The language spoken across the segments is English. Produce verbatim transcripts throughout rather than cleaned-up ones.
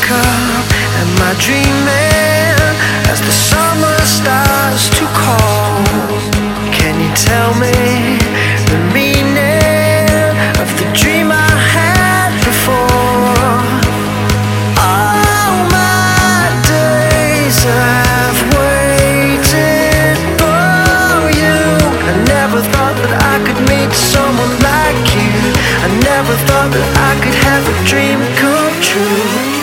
Wake up, am I dreaming as the summer starts to call? Can you tell me the meaning of the dream I had before? All my days I've waited for you. I never thought that I could meet someone like you. I never thought that I could have a dream come true.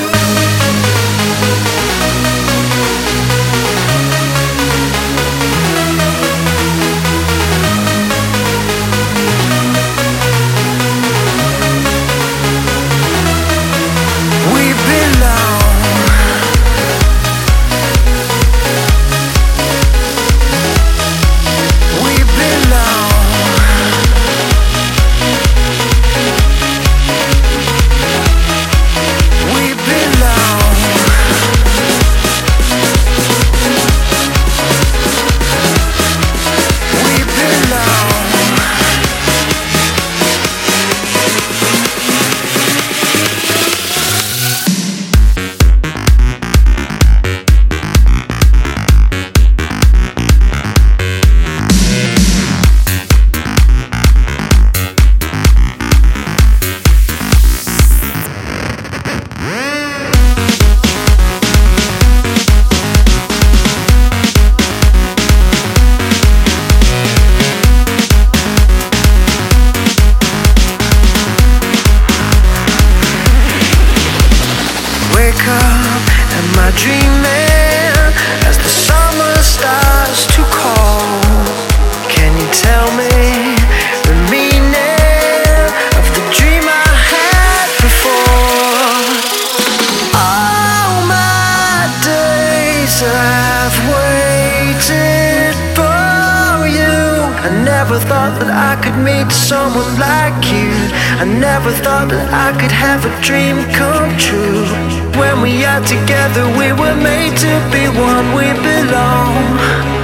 Wake up, am I dreaming as the summer starts to call? Can you tell me the meaning of the dream I had before? All my days I've waited for you. I never thought that I could meet someone like you. I never thought that I could have a dream come true. When we are together, we were made to be one. We belong.